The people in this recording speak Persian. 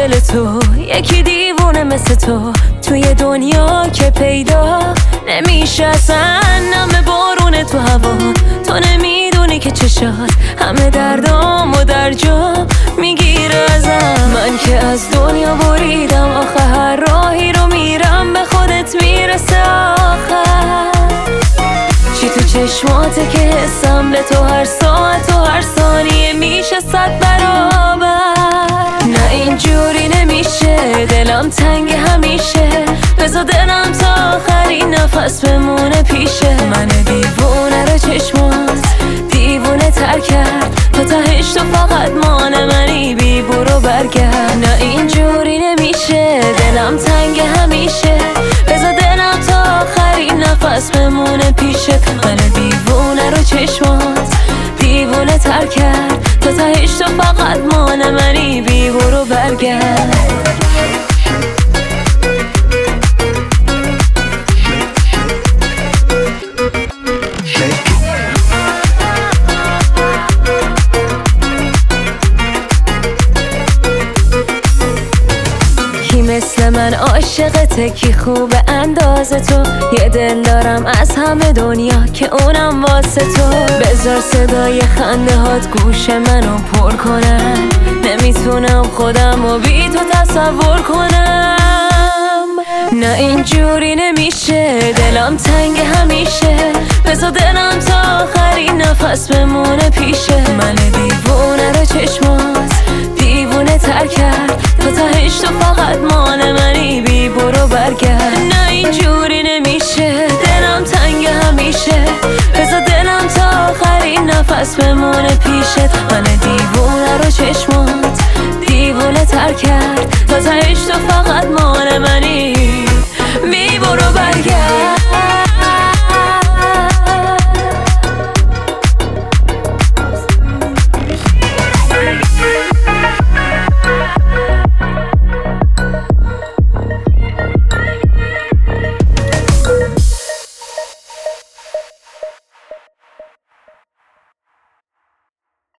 دل تو، یکی دیوونه مثل تو توی دنیا که پیدا نمیشه اصلا. نم بارون تو هوا، تو نمیدونی که چشات همه دردامو در جا میگیره ازم. من که از دنیا بریدم، آخه هر راهی رو میرم به خودت میرسه آخر. چی تو چشماته که حسم به تو هر ساعت و هر ثانیه میشه 100 برابر. نه اینجوری نمیشه، دلم تنگ همیشه، بذار دلم تا آخرین نفس بمونه پیشه. من دیوونه رو چشمات دیوونه تر کرد، تا تهش تو فقط مان منی، بی برو برگرد. نه اینجوری نمیشه، دلم تنگ همیشه، بذار دلم تا آخرین نفس بمونه پیشه. من دیوونه رو چشمات دیوونه تر کرد، تا تهش تو فقط مان منی، بی برو برگرد. کی مثل من عاشقته، کی خوب اندازه تو، یه دل دارم از همه دنیا که اونم واسه تو. بذار صدای خنده هات گوش منو پر کنن، نمیتونم خودمو بی تو تصور کنم. نه اینجوری نمیشه، دلم تنگ همیشه، بذار دلم تا آخرین نفس بمونه پیشه. من دیوونه رو چشمات